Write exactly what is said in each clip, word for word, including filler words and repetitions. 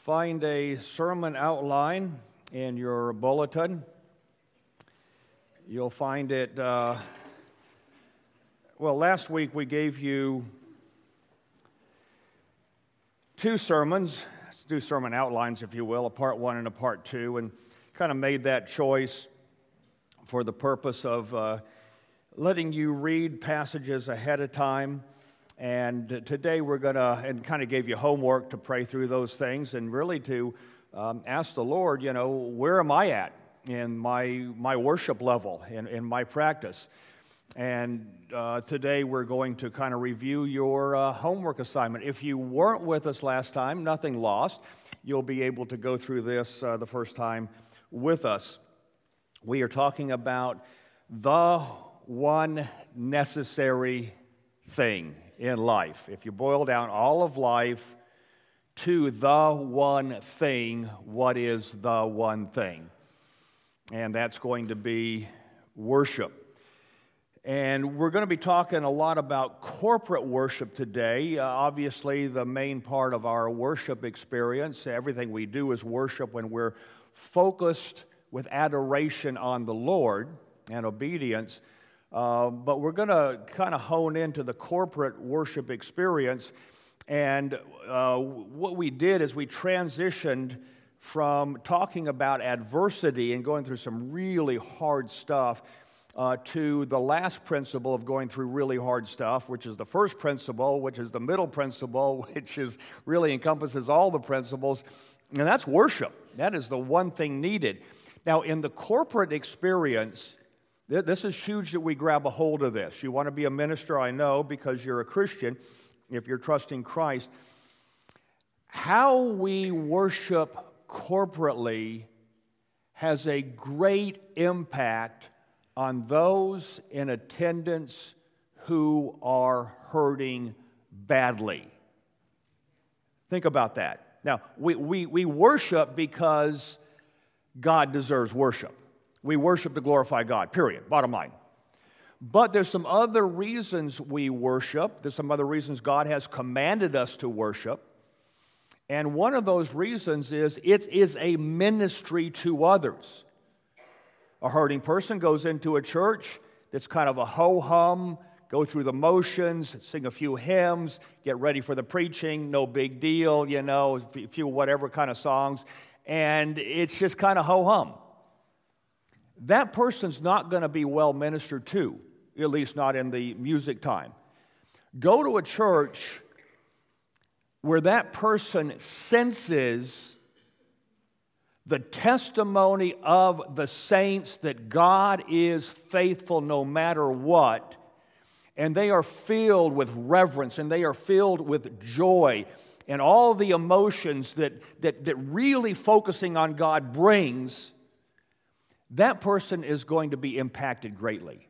find a sermon outline in your bulletin. You'll find it, uh, well, last week we gave you two sermons, two sermon outlines, if you will, a part one and a part two, and kind of made that choice for the purpose of uh, letting you read passages ahead of time. And today we're going to, and kind of gave you homework to pray through those things and really to um, ask the Lord, you know, where am I at in my my worship level, in, in my practice? And uh, today we're going to kind of review your uh, homework assignment. If you weren't with us last time, nothing lost. You'll be able to go through this uh, the first time with us. We are talking about the one necessary thing in life. If you boil down all of life to the one thing, what is the one thing? And that's going to be worship. And we're going to be talking a lot about corporate worship today. Uh, obviously, the main part of our worship experience, everything we do is worship when we're focused with adoration on the Lord and obedience. Uh, but we're going to kind of hone into the corporate worship experience. And uh, what we did is we transitioned from talking about adversity and going through some really hard stuff uh, to the last principle of going through really hard stuff, which is the first principle, which is the middle principle, which is really encompasses all the principles. And that's worship. That is the one thing needed. Now, in the corporate experience, this is huge that we grab a hold of this. You want to be a minister, I know, because you're a Christian, if you're trusting Christ. How we worship corporately has a great impact on those in attendance who are hurting badly. Think about that. Now, we, we, we worship because God deserves worship. We worship to glorify God, period, bottom line. But there's some other reasons we worship. There's some other reasons God has commanded us to worship. And one of those reasons is it is a ministry to others. A hurting person goes into a church that's kind of a ho-hum, go through the motions, sing a few hymns, get ready for the preaching, no big deal, you know, a few whatever kind of songs, and it's just kind of ho-hum. That person's not going to be well ministered to, at least not in the music time. Go to a church where that person senses the testimony of the saints that God is faithful no matter what, and they are filled with reverence, and they are filled with joy, and all the emotions that, that, that really focusing on God brings. That person is going to be impacted greatly.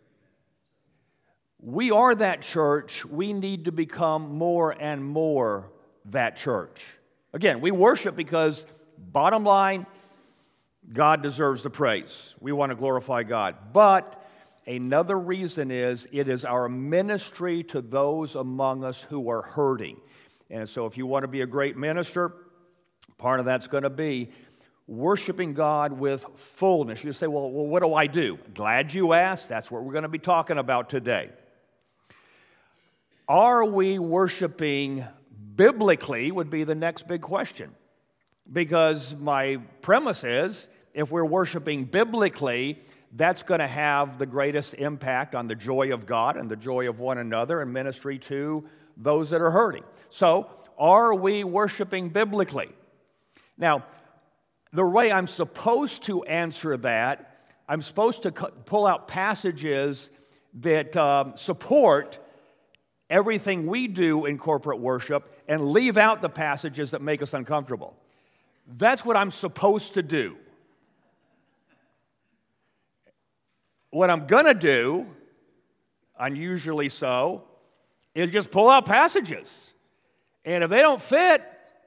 We are that church. We need to become more and more that church. Again, we worship because, bottom line, God deserves the praise. We want to glorify God. But another reason is it is our ministry to those among us who are hurting. And so if you want to be a great minister, part of that's going to be worshiping God with fullness. You say, well, well, what do I do? Glad you asked. That's what we're going to be talking about today. Are we worshiping biblically would be the next big question. Because my premise is, if we're worshiping biblically, that's going to have the greatest impact on the joy of God and the joy of one another and ministry to those that are hurting. So, are we worshiping biblically? Now, the way I'm supposed to answer that, I'm supposed to pull out passages that um, support everything we do in corporate worship and leave out the passages that make us uncomfortable. That's what I'm supposed to do. What I'm going to do, unusually so, is just pull out passages. And if they don't fit,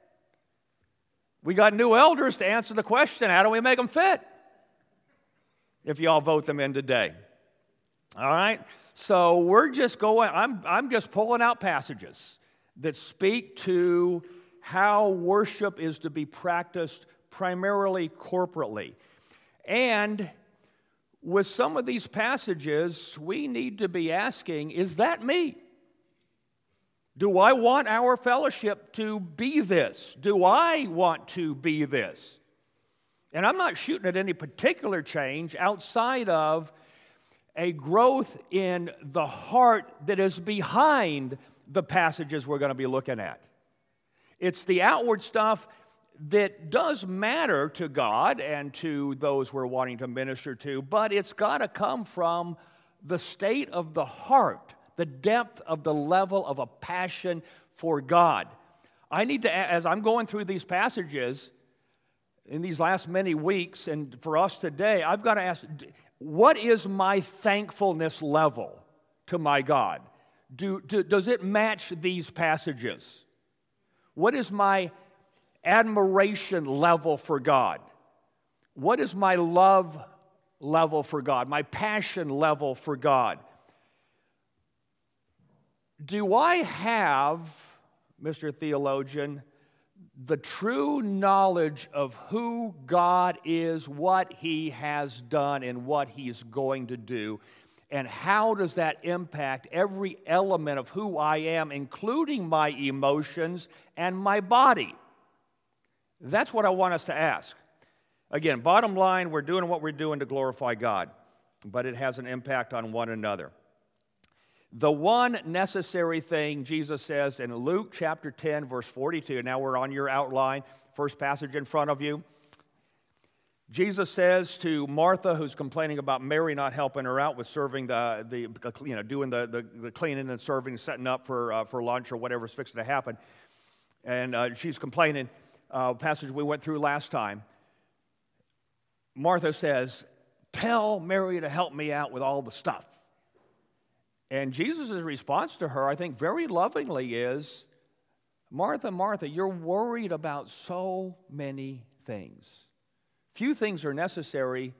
we got new elders to answer the question, how do we make them fit? If you all vote them in today. All right? So we're just going, I'm, I'm just pulling out passages that speak to how worship is to be practiced primarily corporately. And with some of these passages, we need to be asking, is that me? Do I want our fellowship to be this? Do I want to be this? And I'm not shooting at any particular change outside of a growth in the heart that is behind the passages we're going to be looking at. It's the outward stuff that does matter to God and to those we're wanting to minister to, but it's got to come from the state of the heart, the depth of the level of a passion for God. I need to, as I'm going through these passages in these last many weeks, and for us today, I've got to ask, what is my thankfulness level to my God? Do, do, does it match these passages? What is my admiration level for God? What is my love level for God? My passion level for God? Do I have, Mister Theologian, the true knowledge of who God is, what He has done, and what He's going to do? And how does that impact every element of who I am, including my emotions and my body? That's what I want us to ask. Again, bottom line, we're doing what we're doing to glorify God, but it has an impact on one another. The one necessary thing, Jesus says in Luke chapter ten, verse forty-two, now we're on your outline, first passage in front of you. Jesus says to Martha, who's complaining about Mary not helping her out with serving the, the you know, doing the, the, the cleaning and serving, setting up for, uh, for lunch or whatever's fixing to happen. And uh, she's complaining, uh, passage we went through last time. Martha says, tell Mary to help me out with all the stuff. And Jesus' response to her, I think very lovingly, is, Martha, Martha, you're worried about so many things. Few things are necessary,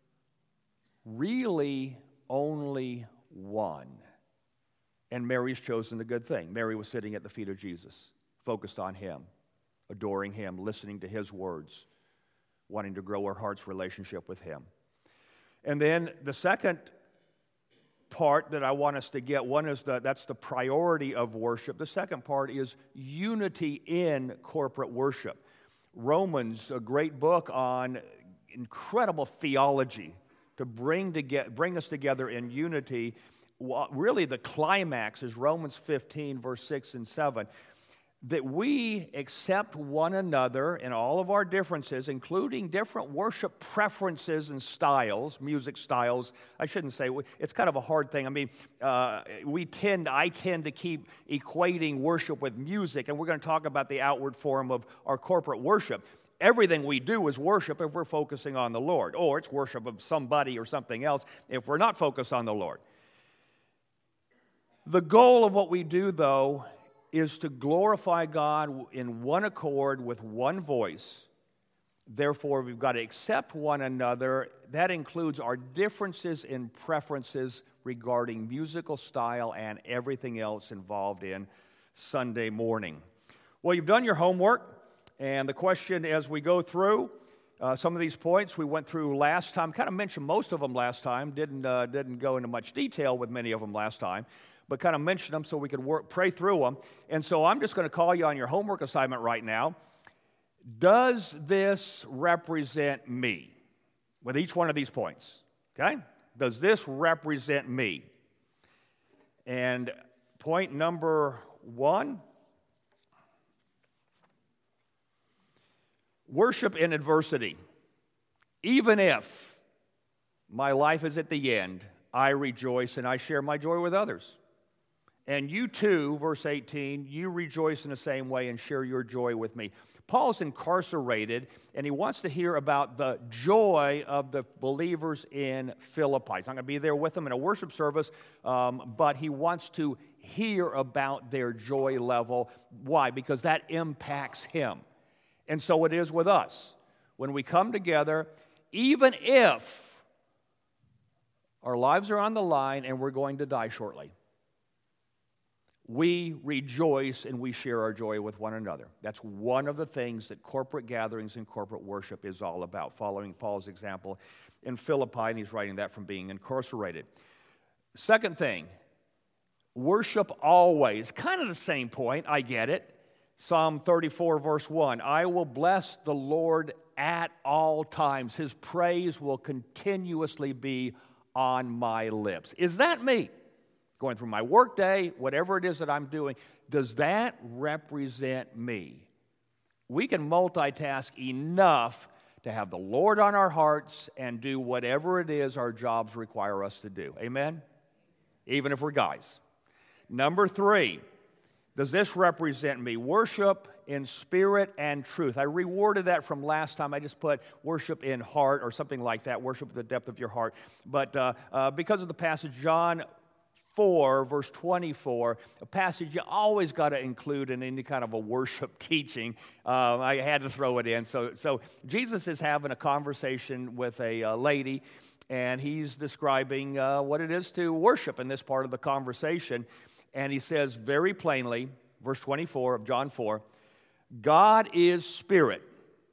really only one. And Mary's chosen the good thing. Mary was sitting at the feet of Jesus, focused on Him, adoring Him, listening to His words, wanting to grow her heart's relationship with Him. And then the second part that I want us to get, one is the, that's the priority of worship. The second part is unity in corporate worship. Romans, a great book on incredible theology to bring, to get, bring us together in unity. Really, the climax is Romans fifteen, verse six and seven, that we accept one another in all of our differences, including different worship preferences and styles, music styles. I shouldn't say, it's kind of a hard thing. I mean, uh, we tend, I tend to keep equating worship with music, and we're going to talk about the outward form of our corporate worship. Everything we do is worship if we're focusing on the Lord, or it's worship of somebody or something else if we're not focused on the Lord. The goal of what we do, though, is to glorify God in one accord with one voice. Therefore, we've got to accept one another. That includes our differences in preferences regarding musical style and everything else involved in Sunday morning. Well, you've done your homework, and the question as we go through uh, some of these points we went through last time, kind of mentioned most of them last time, didn't, uh, didn't go into much detail with many of them last time, but kind of mention them so we could work, pray through them. And so I'm just going to call you on your homework assignment right now. Does this represent me? With each one of these points, okay? Does this represent me? And point number one, worship in adversity. Even if my life is at the end, I rejoice and I share my joy with others. And you too, verse eighteen, you rejoice in the same way and share your joy with me. Paul's incarcerated, and he wants to hear about the joy of the believers in Philippi. He's not going to be there with them in a worship service, um, but he wants to hear about their joy level. Why? Because that impacts him. And so it is with us. When we come together, even if our lives are on the line and we're going to die shortly, we rejoice and we share our joy with one another. That's one of the things that corporate gatherings and corporate worship is all about, following Paul's example in Philippi, and he's writing that from being incarcerated. Second thing, worship always. Kind of the same point, I get it. Psalm thirty-four, verse one, I will bless the Lord at all times. His praise will continuously be on my lips. Is that me? Going through my workday, whatever it is that I'm doing, does that represent me? We can multitask enough to have the Lord on our hearts and do whatever it is our jobs require us to do. Amen? Even if we're guys. Number three, does this represent me? Worship in spirit and truth. I reworded that from last time. I just put worship in heart or something like that, worship at the depth of your heart. But uh, uh, because of the passage, John four, verse twenty-four, a passage you always got to include in any kind of a worship teaching. Uh, I had to throw it in. So, so Jesus is having a conversation with a uh, lady, and he's describing uh, what it is to worship in this part of the conversation. And he says very plainly, verse twenty-four of John four, God is spirit.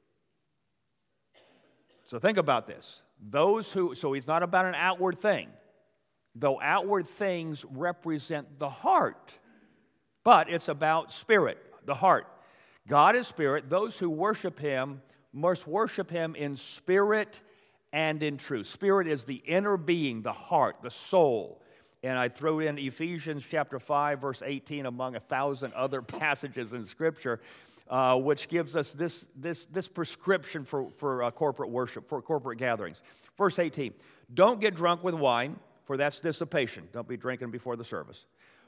So think about this. Those who, so he's not about an outward thing. Though outward things represent the heart, but it's about spirit, the heart. God is spirit. Those who worship him must worship him in spirit and in truth. Spirit is the inner being, the heart, the soul. And I threw in Ephesians chapter five, verse eighteen, among a thousand other passages in Scripture, uh, which gives us this, this, this prescription for, for uh, corporate worship, for corporate gatherings. Verse eighteen, don't get drunk with wine, for that's dissipation. Don't be drinking before the service.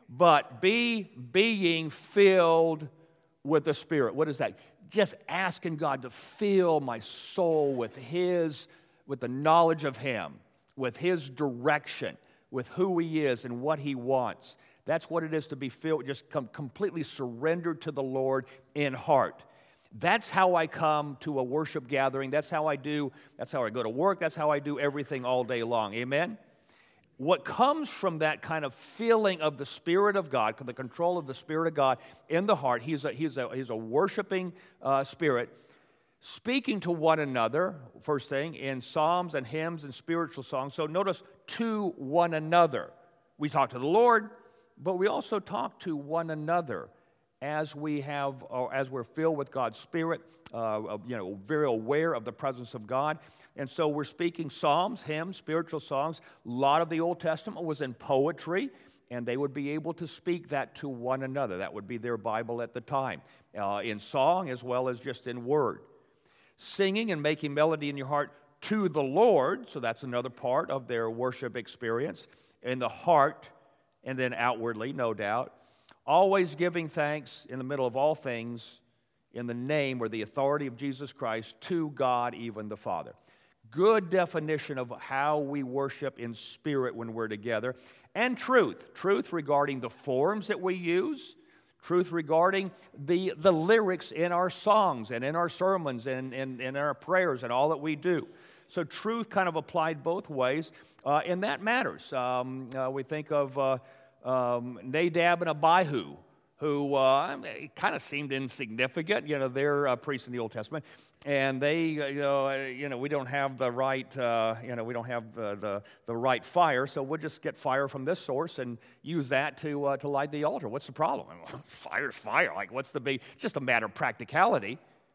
But be being filled with the Spirit. What is that? Just asking God to fill my soul with His, with the knowledge of Him, with His direction, with who He is and what He wants. That's what it is to be filled, just come completely surrendered to the Lord in heart. That's how I come to a worship gathering. That's how I do, that's how I go to work. That's how I do everything all day long. Amen? What comes from that kind of feeling of the Spirit of God, the control of the Spirit of God in the heart, he's a, he's a, he's a worshiping uh, spirit, speaking to one another, first thing, in psalms and hymns and spiritual songs. So notice, to one another. We talk to the Lord, but we also talk to one another as we have, or as we're filled with God's Spirit, uh, you know, very aware of the presence of God. And so we're speaking psalms, hymns, spiritual songs. A lot of the Old Testament was in poetry, and they would be able to speak that to one another. That would be their Bible at the time, uh, in song as well as just in word. Singing and making melody in your heart to the Lord, so that's another part of their worship experience, in the heart and then outwardly, no doubt. Always giving thanks in the middle of all things in the name or the authority of Jesus Christ to God, even the Father. Good definition of how we worship in spirit when we're together. And truth. Truth regarding the forms that we use. Truth regarding the, the lyrics in our songs and in our sermons and in our prayers and all that we do. So truth kind of applied both ways, uh, and that matters. Um, uh, we think of uh, um, Nadab and Abihu, who uh, kind of seemed insignificant. You know, they're uh, priests in the Old Testament, and they, uh, you know, uh, you know, we don't have the right, uh, you know, we don't have the, the the right fire, so we'll just get fire from this source and use that to uh, to light the altar. What's the problem? I mean, fire's fire. Like, what's the big? It's just a matter of practicality.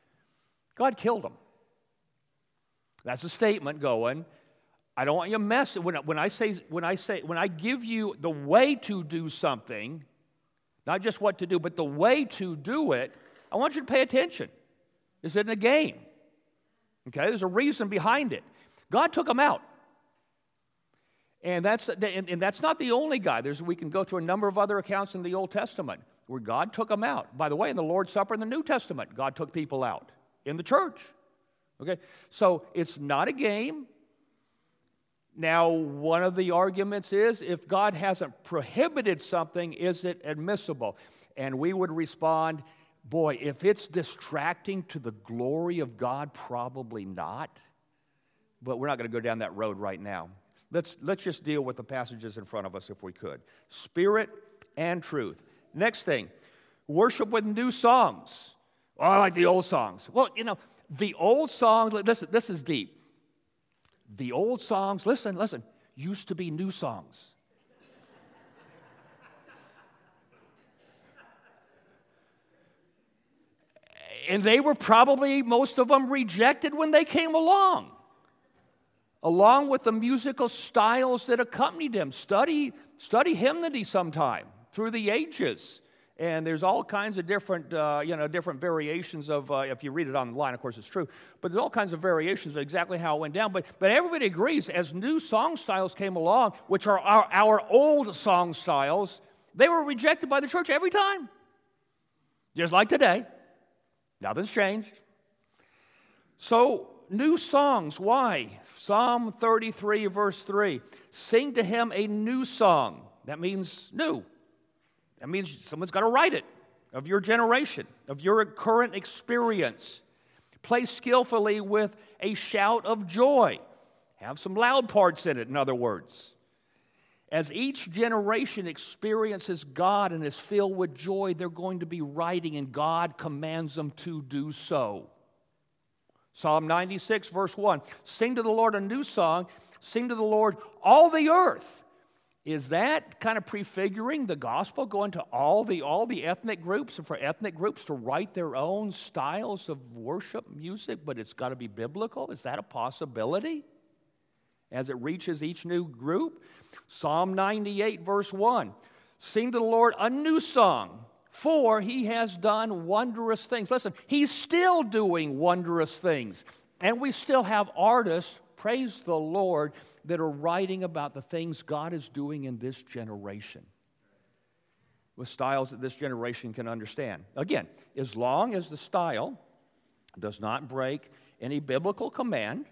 God killed them. That's a statement going, I don't want you to mess. When, when I say, when I say, when I give you the way to do something, not just what to do, but the way to do it, I want you to pay attention. This isn't a game. Okay, there's a reason behind it. God took them out. And that's, and, and that's not the only guy. There's, we can go through a number of other accounts in the Old Testament where God took them out. By the way, in the Lord's Supper in the New Testament, God took people out in the church. Okay, so it's not a game. Now, one of the arguments is, if God hasn't prohibited something, is it admissible? And we would respond, boy, if it's distracting to the glory of God, probably not. But we're not going to go down that road right now. Let's, let's just deal with the passages in front of us if we could. Spirit and truth. Next thing, worship with new songs. Oh, I like the old songs. Well, you know, the old songs, listen, this is deep. The old songs, listen, listen, used to be new songs. And they were probably, most of them, rejected when they came along, along with the musical styles that accompanied them. Study, study hymnody sometime through the ages. And there's all kinds of different, uh, you know, different variations of, uh, if you read it online, of course it's true, but there's all kinds of variations of exactly how it went down. But, but everybody agrees, as new song styles came along, which are our, our old song styles, they were rejected by the church every time. Just like today. Nothing's changed. So, new songs, why? Psalm thirty-three, verse three. Sing to him a new song. That means new. That means someone's got to write it, of your generation, of your current experience. Play skillfully with a shout of joy. Have some loud parts in it, in other words. As each generation experiences God and is filled with joy, they're going to be writing, and God commands them to do so. Psalm ninety-six, verse one. Sing to the Lord a new song. Sing to the Lord all the earth. Is that kind of prefiguring the gospel, going to all the, all the ethnic groups, and for ethnic groups to write their own styles of worship music, but it's got to be biblical? Is that a possibility as it reaches each new group? Psalm ninety-eight, verse one. Sing to the Lord a new song, for he has done wondrous things. Listen, he's still doing wondrous things. And we still have artists, praise the Lord, that are writing about the things God is doing in this generation with styles that this generation can understand. Again, as long as the style does not break any biblical command,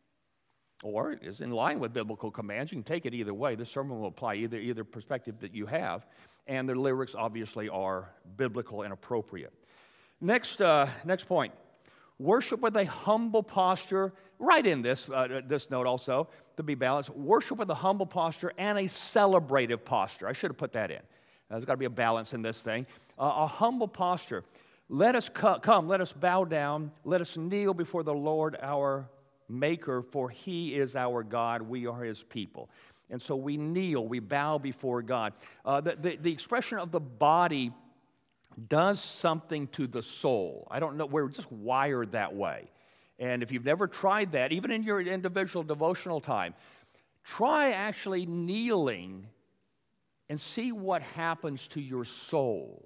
or is in line with biblical commands. You can take it either way. This sermon will apply either either perspective that you have, and the lyrics obviously are biblical and appropriate. Next, uh, next point: worship with a humble posture. Write in this uh, this note also to be balanced. Worship with a humble posture and a celebrative posture. I should have put that in. There's got to be a balance in this thing. Uh, a humble posture. Let us co- come. Let us bow down. Let us kneel before the Lord our Maker, for he is our God, we are his people. And so we kneel, we bow before God. Uh, the, the, the expression of the body does something to the soul. I don't know, we're just wired that way. And if you've never tried that, even in your individual devotional time, try actually kneeling and see what happens to your soul.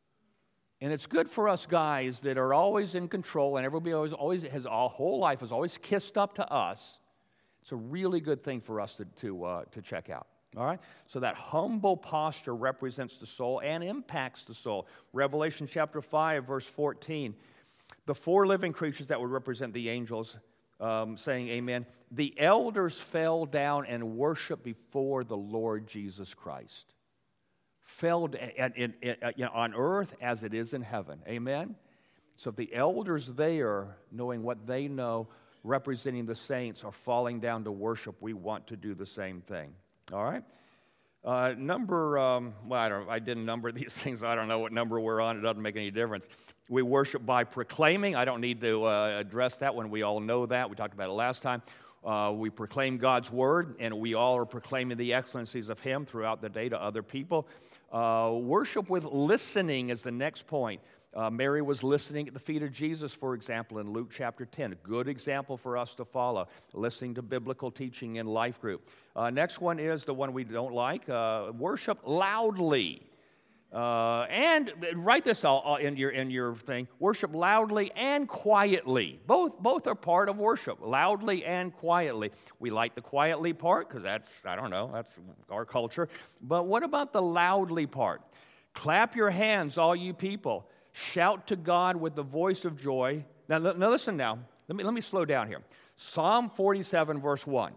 And it's good for us guys that are always in control, and everybody always, always has, our whole life is always kissed up to us. It's a really good thing for us to, to, uh, to check out. All right? So that humble posture represents the soul and impacts the soul. Revelation chapter five, verse fourteen. The four living creatures that would represent the angels, um, saying amen, the elders fell down and worshiped before the Lord Jesus Christ. Fell in, in, in, you know, on earth as it is in heaven. Amen? So if the elders there, knowing what they know, representing the saints, are falling down to worship, we want to do the same thing. All right? Uh, number, um, well, I, don't, I didn't number these things. I don't know what number we're on. It doesn't make any difference. We worship by proclaiming. I don't need to uh, address that one. We all know that. We talked about it last time. Uh, we proclaim God's word, and we all are proclaiming the excellencies of him throughout the day to other people. Uh, worship with listening is the next point. Uh, Mary was listening at the feet of Jesus, for example, in Luke chapter ten. A good example for us to follow, listening to biblical teaching in life group. Uh, next one is the one we don't like, uh, worship loudly. Uh, and write this all in your in your thing. Worship loudly and quietly. Both both are part of worship. Loudly and quietly. We like the quietly part because that's I don't know that's our culture. But what about the loudly part? Clap your hands, all you people. Shout to God with the voice of joy. Now, now listen. Now let me let me slow down here. Psalm forty-seven, verse one.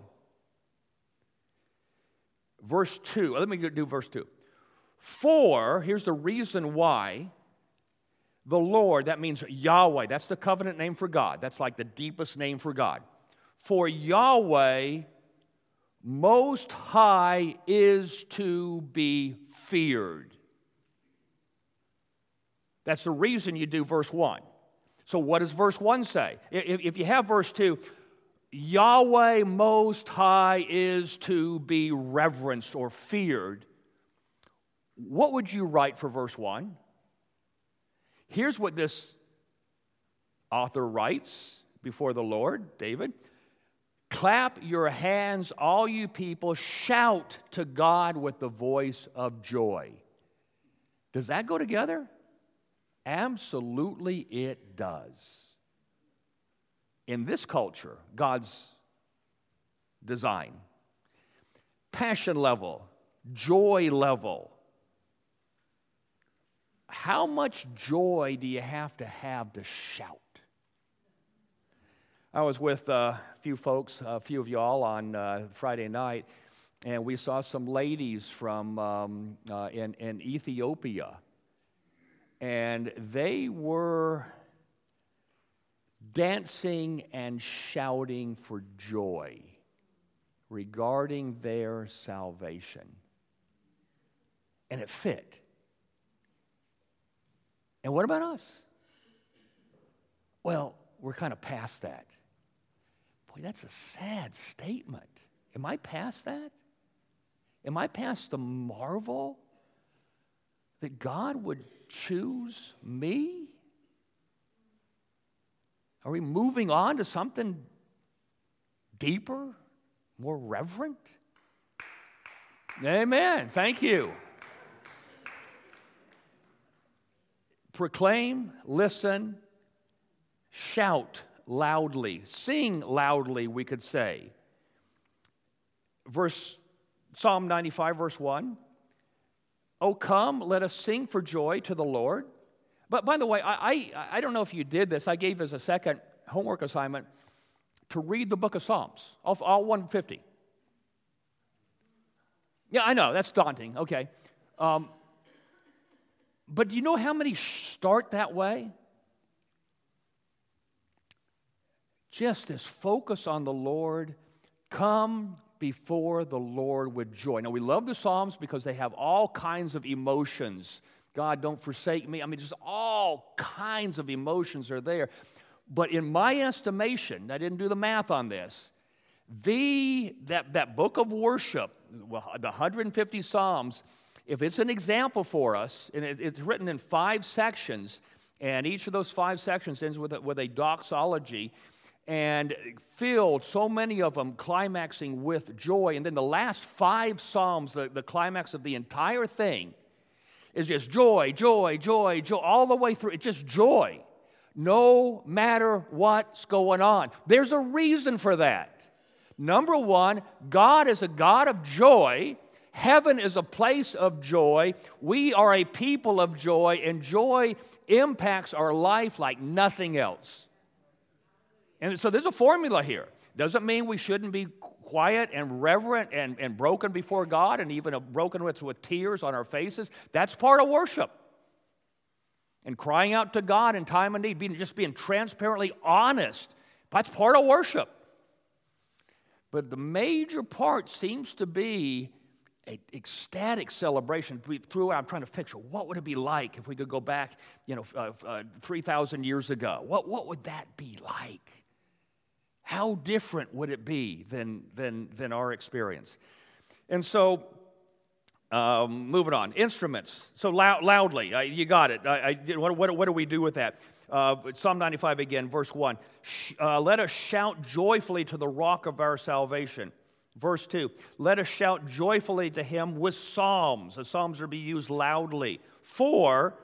Verse two. Let me do verse two. For, here's the reason why, the Lord, that means Yahweh, that's the covenant name for God. That's like the deepest name for God. For Yahweh, most high, is to be feared. That's the reason you do verse one. So what does verse one say? If, if you have verse two, Yahweh Most High is to be reverenced or feared, what would you write for verse one? Here's what this author writes before the Lord, David. Clap your hands, all you people, shout to God with the voice of joy. Does that go together? Absolutely it does. In this culture, God's design, passion level, joy level, how much joy do you have to have to shout? I was with a few folks, a few of y'all on uh, Friday night, and we saw some ladies from um, uh, in, in Ethiopia, and they were dancing and shouting for joy regarding their salvation. And it fit. And what about us? Well, we're kind of past that. Boy, that's a sad statement. Am I past that? Am I past the marvel that God would choose me? Are we moving on to something deeper, more reverent? Amen. Thank you. Proclaim, listen, shout loudly, sing loudly, we could say. Verse Psalm ninety-five, verse one. Oh, come, let us sing for joy to the Lord. But by the way, I, I, I don't know if you did this. I gave as a second homework assignment to read the book of Psalms, all, all one hundred fifty. Yeah, I know, that's daunting. Okay. Um, but do you know how many start that way? Just this focus on the Lord. Come before the Lord with joy. Now, we love the Psalms because they have all kinds of emotions. God, don't forsake me. I mean, just all kinds of emotions are there. But in my estimation, I didn't do the math on this, the that, that book of worship, well, the one hundred fifty Psalms, if it's an example for us, and it, it's written in five sections, and each of those five sections ends with a, with a doxology, and filled, so many of them climaxing with joy. And then the last five Psalms, the, the climax of the entire thing, is just joy, joy, joy, joy, all the way through. It's just joy, no matter what's going on. There's a reason for that. Number one, God is a God of joy. Heaven is a place of joy. We are a people of joy, and joy impacts our life like nothing else. And so there's a formula here. Doesn't mean we shouldn't be quiet and reverent and, and broken before God, and even broken with, with tears on our faces. That's part of worship. And crying out to God in time of need, being, just being transparently honest, that's part of worship. But the major part seems to be an ecstatic celebration. Through I'm trying to picture, what would it be like if we could go back, you know, uh, uh, three thousand years ago? What, what would that be like? How different would it be than, than, than our experience? And so, um, moving on. Instruments. So loud, loudly. Uh, you got it. I, I, what, what, what do we do with that? Uh, Psalm ninety-five again, verse one. Uh, Let us shout joyfully to the rock of our salvation. Verse two. Let us shout joyfully to him with psalms. The psalms are to be used loudly. For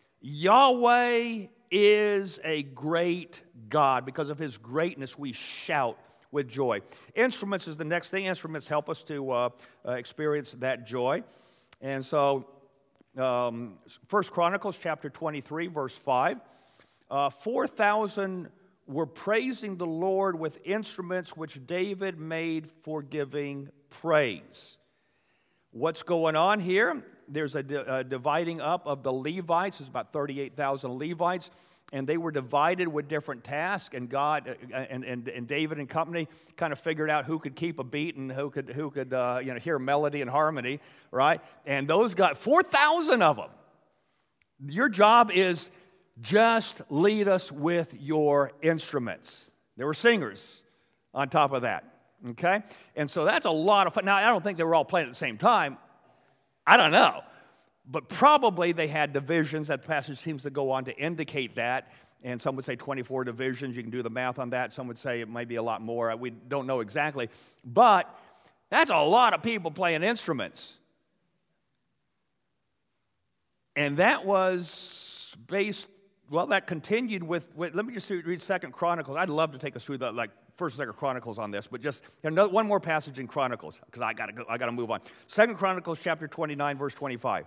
Yahweh is a great God. Because of his greatness, we shout with joy. Instruments is the next thing. Instruments help us to uh, uh, experience that joy. And so, um, First Chronicles chapter twenty-three, verse five. Uh, four thousand were praising the Lord with instruments which David made for giving praise. What's going on here? There's a, di- a dividing up of the Levites. There's about thirty-eight thousand Levites, and they were divided with different tasks. And God uh, and, and and David and company kind of figured out who could keep a beat and who could who could uh, you know hear melody and harmony, right? And those got four thousand of them Your job is just lead us with your instruments. There were singers on top of that, okay? And so that's a lot of fun. Now, I don't think they were all playing at the same time. I don't know. But probably they had divisions. That passage seems to go on to indicate that. And some would say twenty-four divisions. You can do the math on that. Some would say it might be a lot more. We don't know exactly. But that's a lot of people playing instruments. And that was based, well, that continued with, with let me just read Second Chronicles. I'd love to take us through the, like, First and Second Chronicles on this, but just another, one more passage in Chronicles, because I gotta go, I gotta move on. Second Chronicles chapter twenty-nine, verse twenty-five.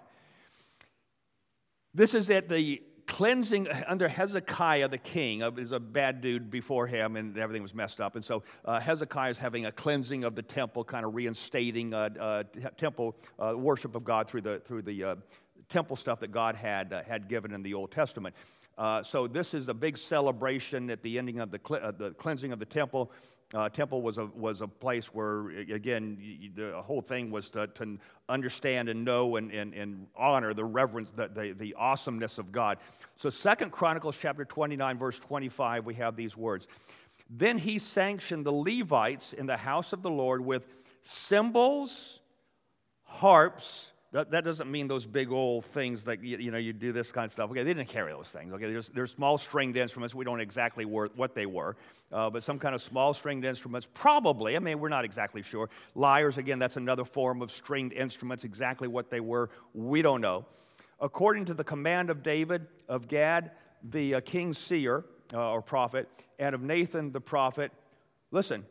This is at the cleansing under Hezekiah the king. It was a bad dude before him, and everything was messed up. And so uh, Hezekiah is having a cleansing of the temple, kind of reinstating uh, uh, temple uh, worship of God through the through the uh, temple stuff that God had uh, had given in the Old Testament. Uh, so this is a big celebration at the ending of the cle- uh, the cleansing of the temple. Uh, temple was a was a place where, again, you, the whole thing was to, to understand and know and, and, and honor the reverence, the, the, the awesomeness of God. So Second Chronicles chapter twenty-nine, verse twenty-five, we have these words. Then he sanctioned the Levites in the house of the Lord with cymbals, harps. That, that doesn't mean those big old things that, you, you know, you do this kind of stuff. Okay, they didn't carry those things. Okay, there's, there's small stringed instruments. We don't know exactly where, what they were, uh, but some kind of small stringed instruments, probably. I mean, we're not exactly sure. Lyres, again, that's another form of stringed instruments. Exactly what they were, we don't know. According to the command of David, of Gad, the uh, king's seer, uh, or prophet, and of Nathan the prophet, listen,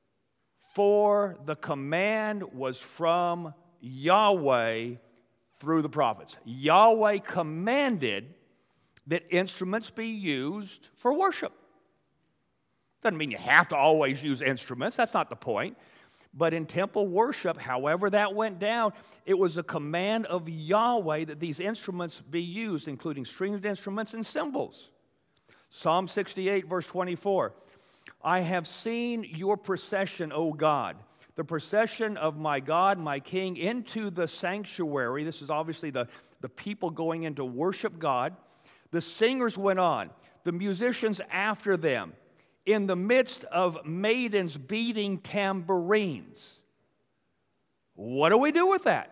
for the command was from Yahweh through the prophets. Yahweh commanded that instruments be used for worship. Doesn't mean you have to always use instruments. That's not the point. But in temple worship, however that went down, it was a command of Yahweh that these instruments be used, including stringed instruments and cymbals. Psalm sixty-eight, verse twenty-four. I have seen your procession, O God, the procession of my God, my King, into the sanctuary. This is obviously the, the people going in to worship God. The singers went on, the musicians after them, in the midst of maidens beating tambourines. What do we do with that?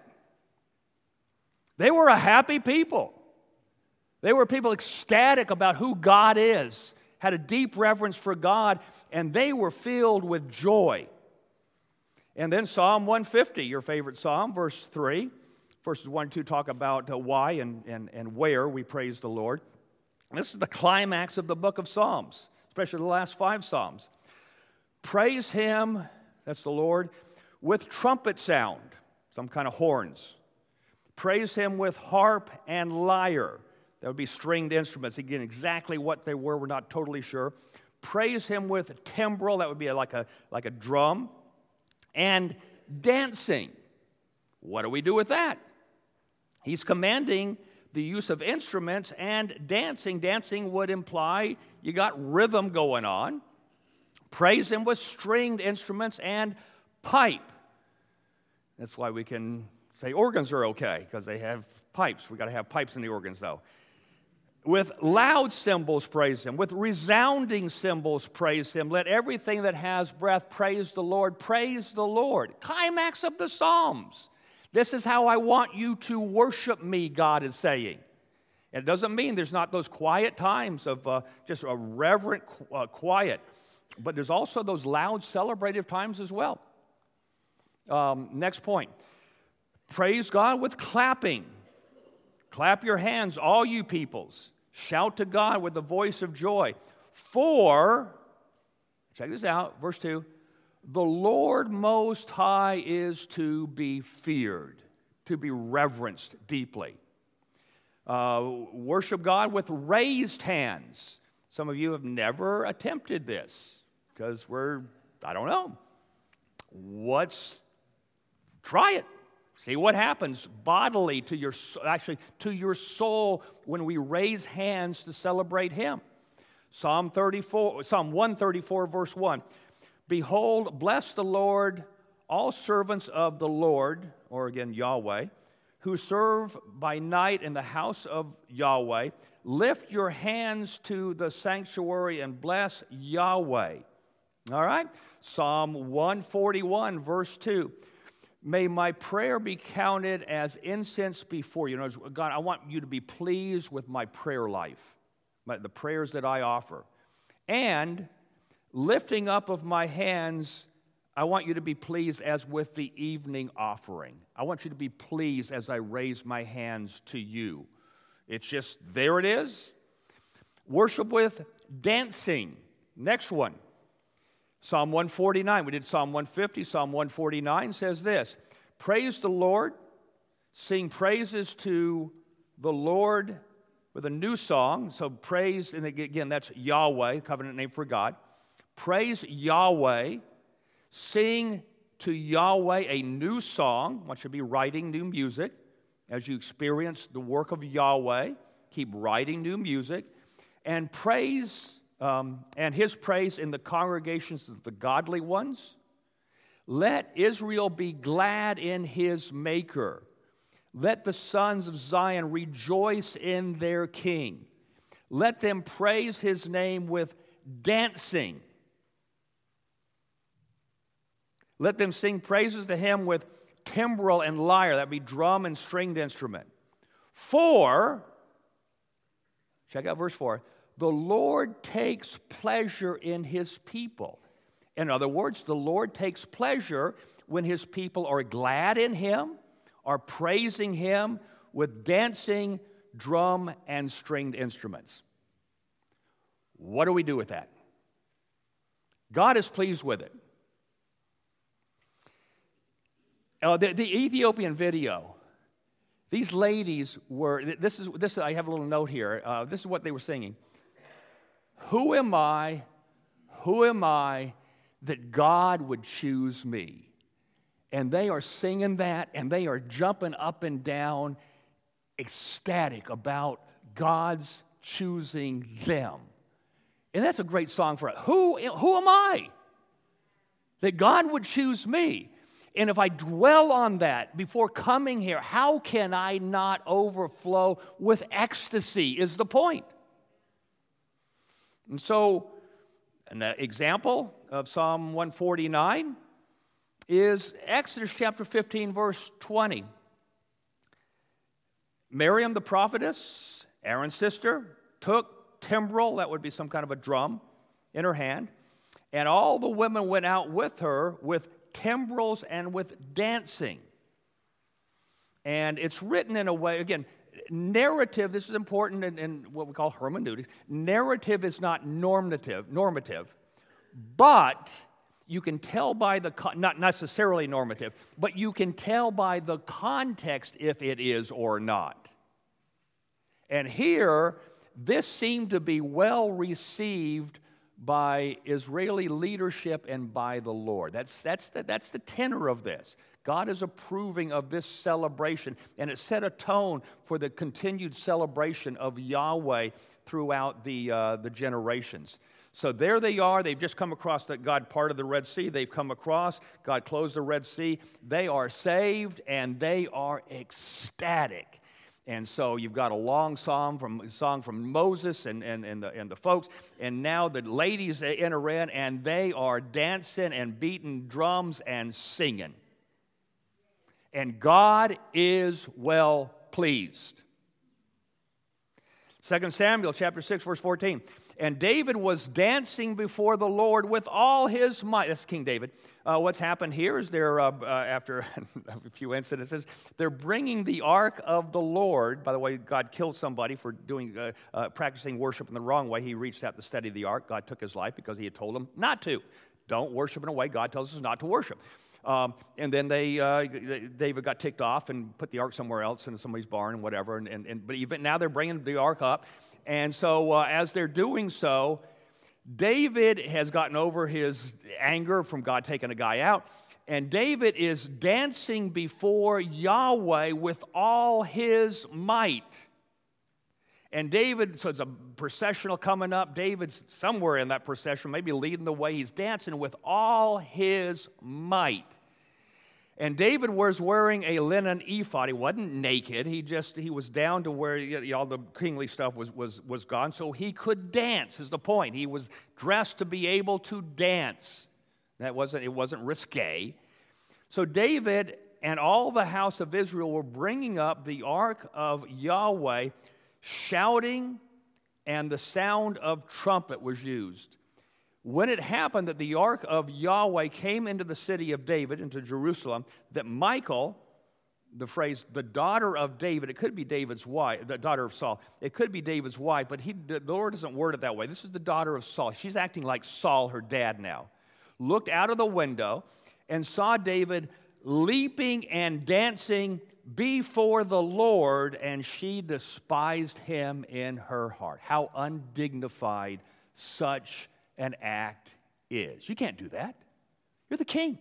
They were a happy people. They were people ecstatic about who God is, had a deep reverence for God, and they were filled with joy. And then Psalm one fifty, your favorite psalm, verse three. Verses one and two talk about uh, why and, and, and where we praise the Lord. And this is the climax of the book of Psalms, especially the last five Psalms. Praise Him, that's the Lord, with trumpet sound, some kind of horns. Praise Him with harp and lyre. That would be stringed instruments. Again, exactly what they were, we're not totally sure. Praise Him with timbrel, that would be like a, like a drum. And dancing. What do we do with that? He's commanding the use of instruments and dancing. Dancing would imply you got rhythm going on. Praise Him with stringed instruments and pipe. That's why we can say organs are okay, because they have pipes. We've got to have pipes in the organs, though. With loud cymbals, praise Him. With resounding cymbals, praise Him. Let everything that has breath praise the Lord. Praise the Lord. Climax of the Psalms. This is how I want you to worship me, God is saying. And it doesn't mean there's not those quiet times of uh, just a reverent uh, quiet. But there's also those loud celebrative times as well. Um, next point. Praise God with clapping. Clap your hands, all you peoples. Shout to God with the voice of joy. For, check this out, verse two, the Lord Most High is to be feared, to be reverenced deeply. Uh, worship God with raised hands. Some of you have never attempted this because we're, I don't know. What's, try it. See what happens bodily to your, actually to your soul when we raise hands to celebrate Him. Psalm thirty-four, Psalm one thirty-four, verse one. Behold, bless the Lord, all servants of the Lord, or again Yahweh, who serve by night in the house of Yahweh, lift your hands to the sanctuary and bless Yahweh. All right? Psalm one forty-one, verse two. May my prayer be counted as incense before you. In other words, God, I want you to be pleased with my prayer life, my, the prayers that I offer. And lifting up of my hands, I want you to be pleased as with the evening offering. I want you to be pleased as I raise my hands to you. It's just, there it is. Worship with dancing. Next one. Psalm one forty-nine. We did Psalm one fifty. Psalm one forty-nine says this. Praise the Lord. Sing praises to the Lord with a new song. So praise, and again, that's Yahweh, covenant name for God. Praise Yahweh. Sing to Yahweh a new song. I want you to be writing new music as you experience the work of Yahweh. Keep writing new music. And praise, um, and his praise in the congregations of the godly ones. Let Israel be glad in his Maker. Let the sons of Zion rejoice in their King. Let them praise his name with dancing. Let them sing praises to him with timbrel and lyre. That would be drum and stringed instrument. For, check out verse four, the Lord takes pleasure in his people. In other words, the Lord takes pleasure when his people are glad in him, are praising him with dancing, drum, and stringed instruments. What do we do with that? God is pleased with it. Uh, the, the Ethiopian video, these ladies were, this is, this I have a little note here, uh, this is what they were singing. Who am I, who am I that God would choose me? And they are singing that, and they are jumping up and down, ecstatic about God's choosing them. And that's a great song for us. Who, who am I that God would choose me? And if I dwell on that before coming here, how can I not overflow with ecstasy is the point. And so, an example of Psalm one forty-nine is Exodus chapter fifteen, verse twenty. Miriam the prophetess, Aaron's sister, took timbrel, that would be some kind of a drum, in her hand, and all the women went out with her with timbrels and with dancing. And it's written in a way, again, narrative, this is important in, in what we call hermeneutics. Narrative is not normative, normative, but you can tell by the, not necessarily normative, but you can tell by the context if it is or not. And here, this seemed to be well received by Israeli leadership and by the Lord. That's, that's, the, that's the tenor of this. God is approving of this celebration, and it set a tone for the continued celebration of Yahweh throughout the, uh, the generations. So there they are. They've just come across that God parted the Red Sea. They've come across. God closed the Red Sea. They are saved, and they are ecstatic. And so you've got a long song from song from Moses and, and, and, the, and the folks. And now the ladies enter in, and they are dancing and beating drums and singing. And God is well pleased. Second Samuel chapter six, verse fourteen. And David was dancing before the Lord with all his might. That's King David. Uh, what's happened here is they're, uh, uh, after a few incidences, they're bringing the ark of the Lord. By the way, God killed somebody for doing uh, uh, practicing worship in the wrong way. He reached out to study the ark. God took his life because he had told him not to. Don't worship in a way God tells us not to worship. Um, and then they, uh, David got ticked off and put the ark somewhere else in somebody's barn and whatever. And, and, and but even now they're bringing the ark up. And so uh, as they're doing so, David has gotten over his anger from God taking a guy out. And David is dancing before Yahweh with all his might. And David, so it's a processional coming up. David's somewhere in that procession, maybe leading the way. He's dancing with all his might. And David was wearing a linen ephod. He wasn't naked. He just, he was down to where you know, all the kingly stuff was, was, was gone, so he could dance, is the point. He was dressed to be able to dance. That wasn't, it wasn't risque. So David and all the house of Israel were bringing up the ark of Yahweh, shouting, and the sound of trumpet was used. When it happened that the ark of Yahweh came into the city of David, into Jerusalem, that Michal, the phrase, the daughter of David, it could be David's wife, the daughter of Saul, it could be David's wife, but he, the Lord doesn't word it that way. This is the daughter of Saul. She's acting like Saul, her dad now. Looked out of the window and saw David leaping and dancing before the Lord, and she despised him in her heart. How undignified such an act is. You can't do that. You're the king.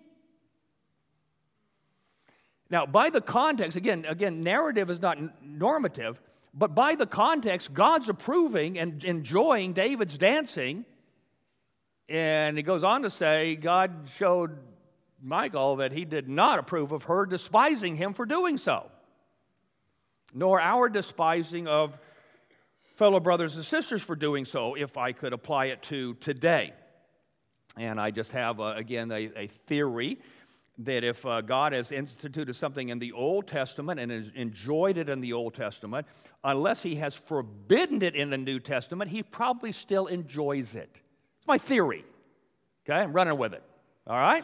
Now, by the context, again, again, narrative is not normative, but by the context, God's approving and enjoying David's dancing. And he goes on to say, God showed Michal that he did not approve of her despising him for doing so, nor our despising of fellow brothers and sisters for doing so, if I could apply it to today. And I just have, a, again, a, a theory that if uh, God has instituted something in the Old Testament and has enjoyed it in the Old Testament, unless he has forbidden it in the New Testament, he probably still enjoys it. It's my theory. Okay, I'm running with it. All right?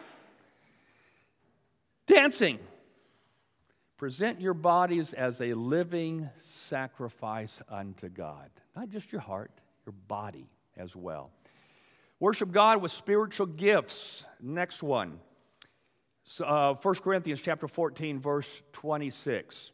Dancing. Present your bodies as a living sacrifice unto God. Not just your heart, your body as well. Worship God with spiritual gifts. Next one. So, uh, First Corinthians chapter fourteen, verse twenty-six.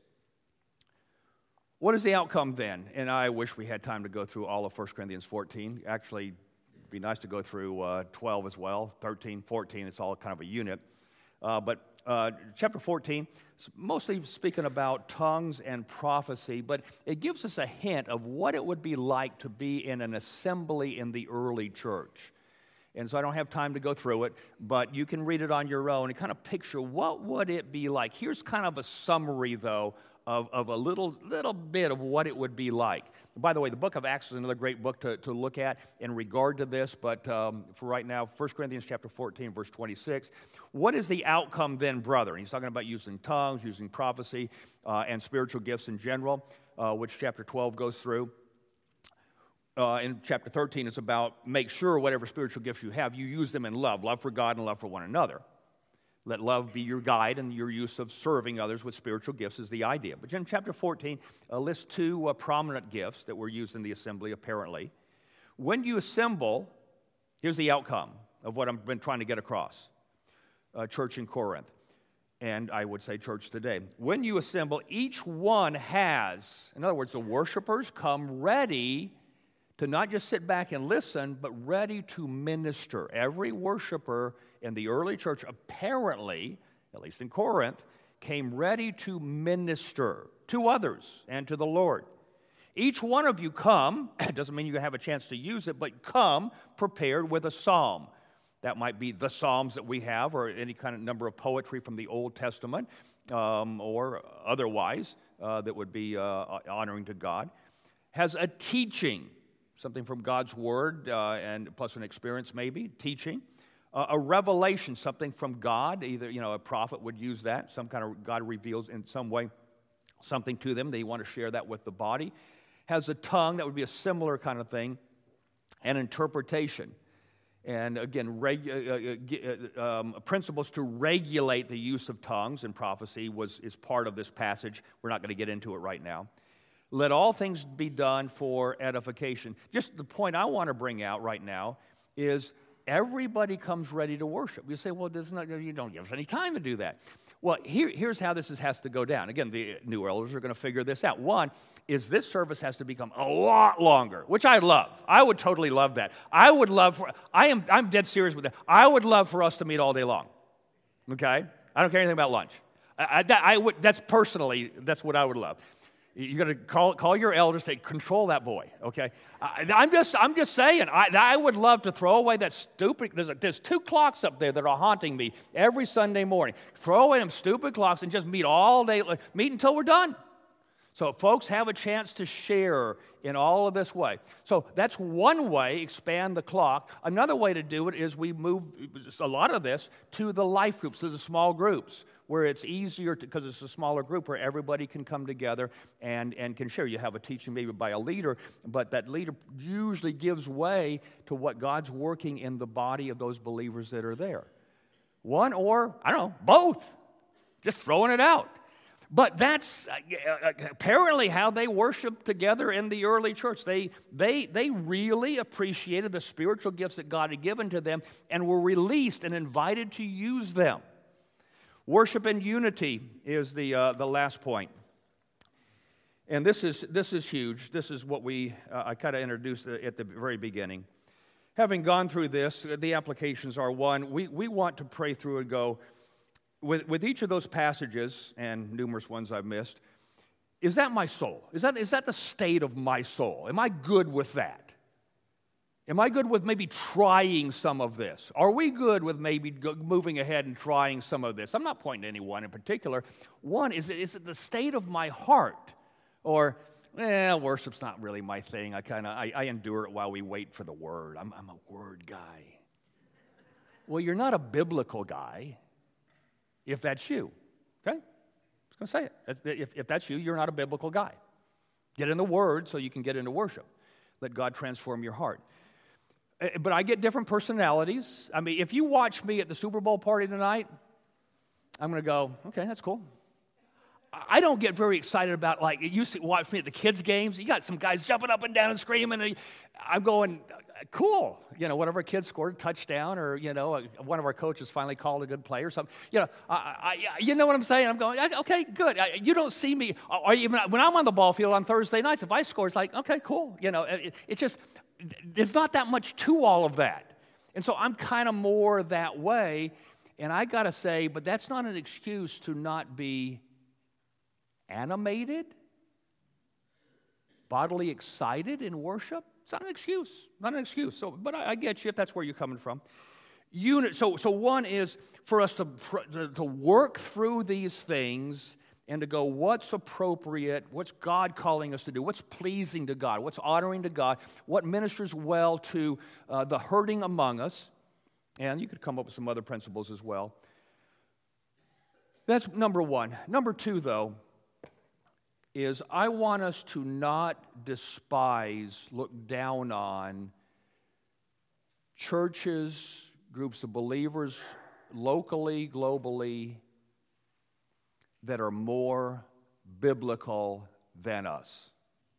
What is the outcome then? And I wish we had time to go through all of First Corinthians fourteen. Actually, it'd be nice to go through uh, twelve as well. thirteen, fourteen, it's all kind of a unit. Uh, but uh, chapter fourteen, mostly speaking about tongues and prophecy, but it gives us a hint of what it would be like to be in an assembly in the early church. And so I don't have time to go through it, but you can read it on your own and kind of picture what would it be like. Here's kind of a summary, though, of, of a little, little bit of what it would be like. By the way, the book of Acts is another great book to, to look at in regard to this, but um, for right now, First Corinthians chapter fourteen, verse twenty-six. What is the outcome then, brother? And he's talking about using tongues, using prophecy, uh, and spiritual gifts in general, uh, which chapter twelve goes through. Uh, in chapter thirteen, it's about make sure whatever spiritual gifts you have, you use them in love, love for God and love for one another. Let love be your guide, and your use of serving others with spiritual gifts is the idea. But in chapter fourteen, uh, lists two uh, prominent gifts that were used in the assembly, apparently. When you assemble, here's the outcome of what I've been trying to get across. Uh, church in Corinth, and I would say church today. When you assemble, each one has, in other words, the worshipers come ready to not just sit back and listen, but ready to minister. Every worshiper in the early church, apparently, at least in Corinth, came ready to minister to others and to the Lord. Each one of you come, it doesn't mean you have a chance to use it, but come prepared with a psalm. That might be the psalms that we have, or any kind of number of poetry from the Old Testament, um, or otherwise, uh, that would be uh, honoring to God. Has a teaching, something from God's Word, uh, and plus an experience maybe, teaching. Uh, a revelation, something from God, either, you know, a prophet would use that, some kind of, God reveals in some way something to them, they want to share that with the body. Has a tongue, that would be a similar kind of thing, and interpretation. And again, regu- uh, uh, um, principles to regulate the use of tongues and prophecy was is part of this passage. We're not going to get into it right now. Let all things be done for edification. Just the point I want to bring out right now is everybody comes ready to worship. You say, well, this is not, you don't give us any time to do that. Well, here, here's how this is, has to go down. Again, the new elders are going to figure this out. One is this service has to become a lot longer, which I love. I would totally love that. I would love for, I am, I'm dead serious with that. I would love for us to meet all day long. Okay? I don't care anything about lunch. I, I, that, I would, that's personally, that's what I would love. You're going to call call your elders, say, control that boy, okay? I, I'm just I'm just saying, I, I would love to throw away that stupid, there's, a, there's two clocks up there that are haunting me every Sunday morning. Throw away them stupid clocks and just meet all day, meet until we're done. So folks have a chance to share in all of this way. So that's one way, expand the clock. Another way to do it is we move a lot of this to the life groups, to the small groups, where it's easier because it's a smaller group where everybody can come together and, and can share. You have a teaching maybe by a leader, but that leader usually gives way to what God's working in the body of those believers that are there. One or, I don't know, both. Just throwing it out. But that's apparently how they worshiped together in the early church. They, they, they really appreciated the spiritual gifts that God had given to them and were released and invited to use them. Worship in unity is the, uh, the last point. And this is, this is huge. This is what we uh, I kind of introduced at the very beginning. Having gone through this, the applications are, one, we, we want to pray through and go, With, with each of those passages, and numerous ones I've missed, is that my soul? Is that, is that the state of my soul? Am I good with that? Am I good with maybe trying some of this? Are we good with maybe go, moving ahead and trying some of this? I'm not pointing to anyone in particular. One, is it, is it the state of my heart? Or, eh, worship's not really my thing. I kind of, I, I endure it while we wait for the word. I'm, I'm a word guy. Well, you're not a biblical guy. If that's you, okay? I was going to say it. If, if that's you, you're not a biblical guy. Get in the Word so you can get into worship. Let God transform your heart. But I get different personalities. I mean, if you watch me at the Super Bowl party tonight, I'm going to go, okay, that's cool. I don't get very excited about, like, you used to watch me at the kids' games. You got some guys jumping up and down and screaming. And I'm going, cool. You know, whatever kid scored a touchdown, or, you know, one of our coaches finally called a good play or something. You know, I, I, you know what I'm saying? I'm going, okay, good. You don't see me. Or even when I'm on the ball field on Thursday nights, if I score, it's like, okay, cool. You know, it, it's just, there's not that much to all of that. And so I'm kind of more that way. And I got to say, but that's not an excuse to not be animated, bodily excited in worship. It's not an excuse, not an excuse. So, but I, I get you if that's where you're coming from. Unit. So, so one is for us to, to to work through these things and to go, what's appropriate? What's God calling us to do? What's pleasing to God? What's honoring to God? What ministers well to uh, the hurting among us? And you could come up with some other principles as well. That's number one. Number two, though, is I want us to not despise, look down on churches, groups of believers, locally, globally, that are more biblical than us.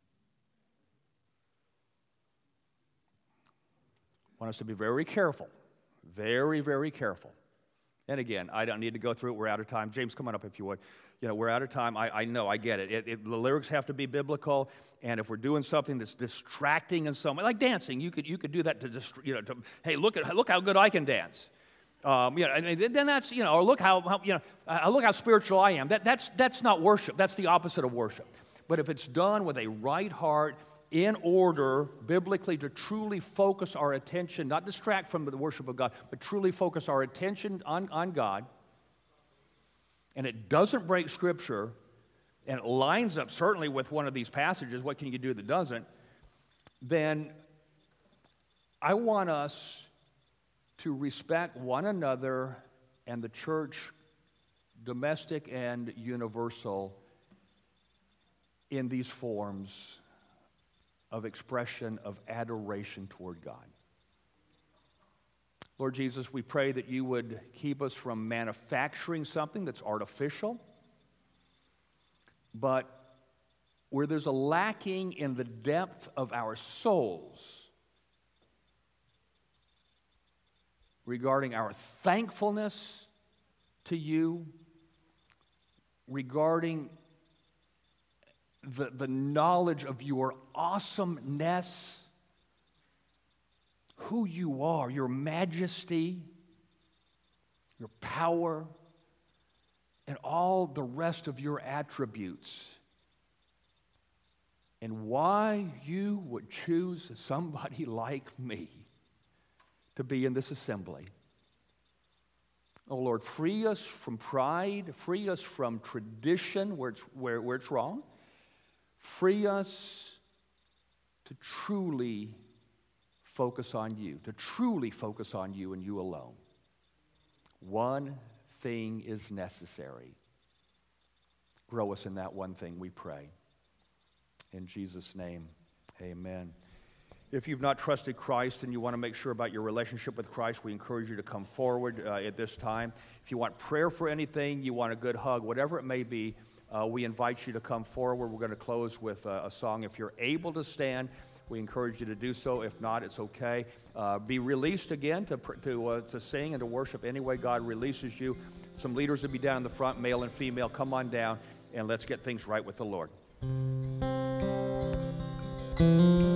I want us to be very careful, very, very careful. And again, I don't need to go through it. We're out of time. James, come on up if you would. You know, we're out of time. I, I know, I get it. It, it. The lyrics have to be biblical, and if we're doing something that's distracting in some way, like dancing, you could you could do that to just, you know, to, hey, look at look how good I can dance. Um, you know, and then that's, you know, or look how, how you know, uh, look how spiritual I am. That that's that's not worship. That's the opposite of worship. But if it's done with a right heart, in order, biblically, to truly focus our attention, not distract from the worship of God, but truly focus our attention on, on God, and it doesn't break Scripture, and it lines up certainly with one of these passages, what can you do that doesn't, then I want us to respect one another and the church, domestic and universal, in these forms of expression of adoration toward God. Lord Jesus, we pray that you would keep us from manufacturing something that's artificial, but where there's a lacking in the depth of our souls regarding our thankfulness to you, regarding the, the knowledge of your awesomeness, who you are, your majesty, your power, and all the rest of your attributes. and why you would choose somebody like me to be in this assembly. Oh, Lord, free us from pride. Free us from tradition where it's, where, where it's wrong. Free us to truly focus on you, to truly focus on you and you alone. One thing is necessary. Grow us in that one thing, we pray. In Jesus' name, amen. If you've not trusted Christ and you want to make sure about your relationship with Christ, we encourage you to come forward uh, at this time. If you want prayer for anything, you want a good hug, whatever it may be, uh, we invite you to come forward. We're going to close with uh, a song. If you're able to stand, we encourage you to do so. If not, it's okay. Uh, be released again to to uh, to sing and to worship any way God releases you. Some leaders will be down in the front, male and female. Come on down, and let's get things right with the Lord.